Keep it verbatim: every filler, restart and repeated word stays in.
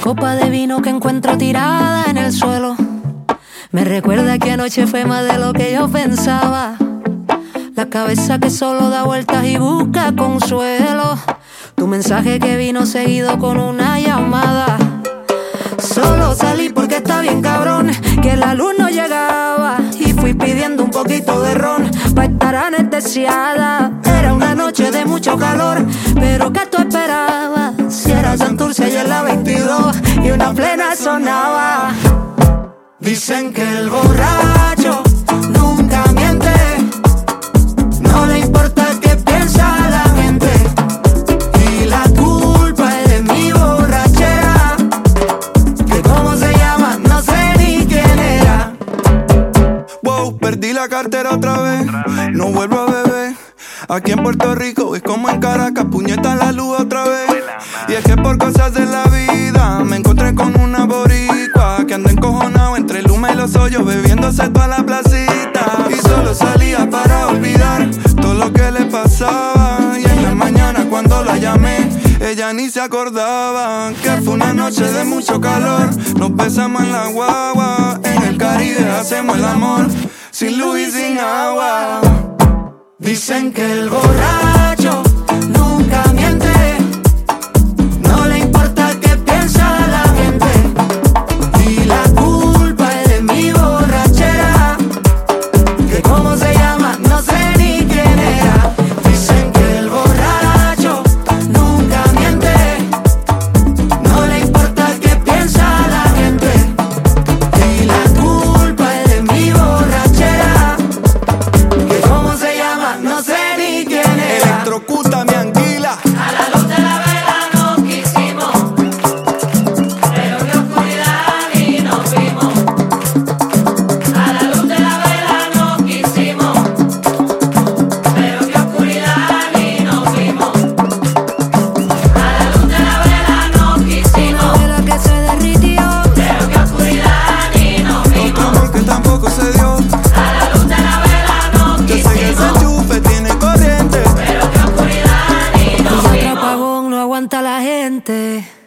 copa de vino que encuentro tirada en el suelo me recuerda que anoche fue más de lo que yo pensaba. La cabeza que solo da vueltas y busca consuelo. Tu mensaje que vino seguido con una llamada. Solo salí porque está bien cabrón que la luz no llegaba y fui pidiendo un poquito de ron pa' estar anestesiada. Era una noche de mucho calor, pero ¿qué tú esperabas? Si era Santurce y en la veintidós y una plena sonaba. Dicen que el borracho nunca miente, no le importa qué piensa la gente, y la culpa es de mi borrachera, que cómo se llama, no sé ni quién era. Wow, perdí la cartera otra vez, no vuelvo a beber. Aquí en Puerto Rico es como en Caracas, puñeta la luz otra vez. Y es que por cosas de la vida me encontré con una boricua que anda encojonado entre el humo y los hoyos, bebiéndose toda la placita. Y solo salía para olvidar todo lo que le pasaba. Y en la mañana cuando la llamé, ella ni se acordaba que fue una noche de mucho calor. Nos besamos en la guagua, en el Caribe hacemos el amor, sin luz y sin agua. Dicen que el borracho nunca miente, no le importa qué piensa la gente, y la culpa es de mi borrachera, que cómo se llama, no sé ni quién era. Dicen que el borracho nunca miente, no le importa qué piensa la gente, y la culpa es de mi borrachera, que cómo se llama, no sé ni quién era. Electrocuta mi anguila. A la luz de la vela nos quisimos, pero qué oscuridad y nos vimos. A la luz de la vela nos quisimos, pero qué oscuridad y nos vimos. A la luz de la vela nos quisimos, vela que se derritió, pero qué oscuridad y nos vimos. Otro amor que tampoco se dio. A la luz de la vela nos Yo sé que ese quisimos, enchufe tiene corriente, pero qué oscuridad y nos vimos. Y otro apagón no aguanta la gente.